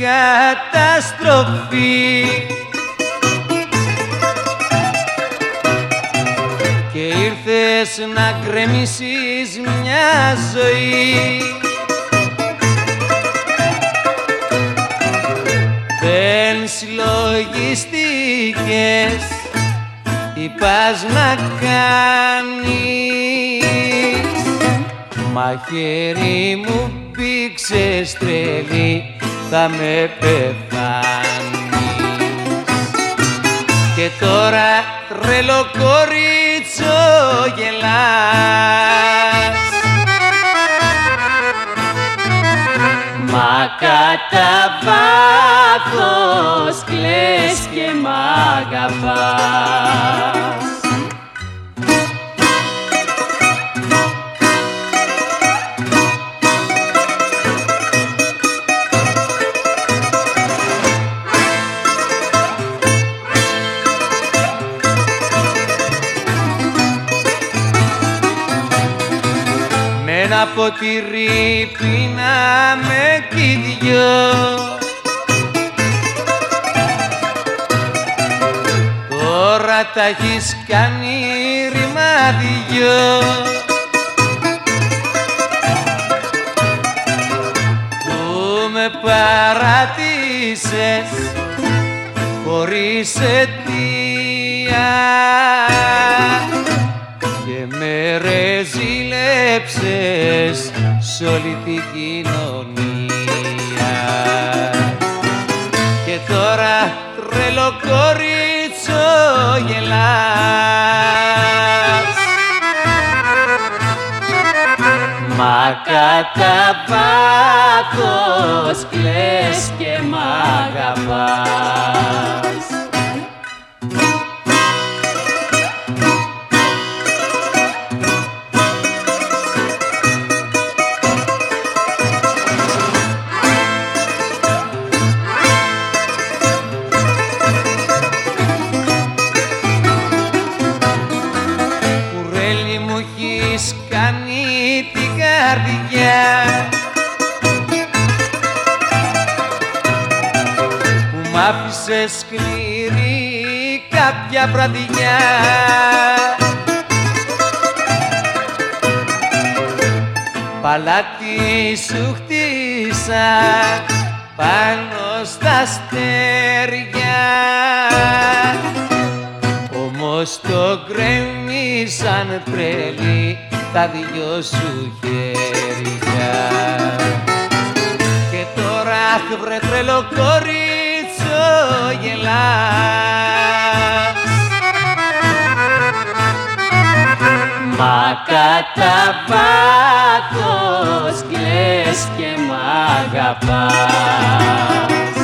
καταστροφή και ήρθες να γκρεμίσεις μια ζωή. Δεν συλλογιστήκες, είπας να κάνεις, μαχαίρι μου πήξες τρελή, θα με πεθάνεις. Και τώρα τρελό κορίτσο γελάς, μα κατά βάθος κλαις και μ' αγαπάς. Ένα ποτήρι πίναμε κι οι δυο, τώρα τα έχεις κάνει ρημάδιό. Που με παράτησες χωρίς αιτία και με ρεζίλεψες σ' όλη την κοινωνία. Και τώρα τρελό κορίτσο γελάς, μα κατά βάθος κλαις και μ' αγαπάς. Κάνει την καρδιά που μ' άφησες σκληρή κάποια βραδιά. Παλάτι σου χτίσα πάνω στα αστέρια, όμως το γκρέμισαν τρελή τα δυο σου χέρια. Και τώρα βρε τρελό κορίτσο γελάς, μα κατά βάθος κλαις και μ' αγαπάς.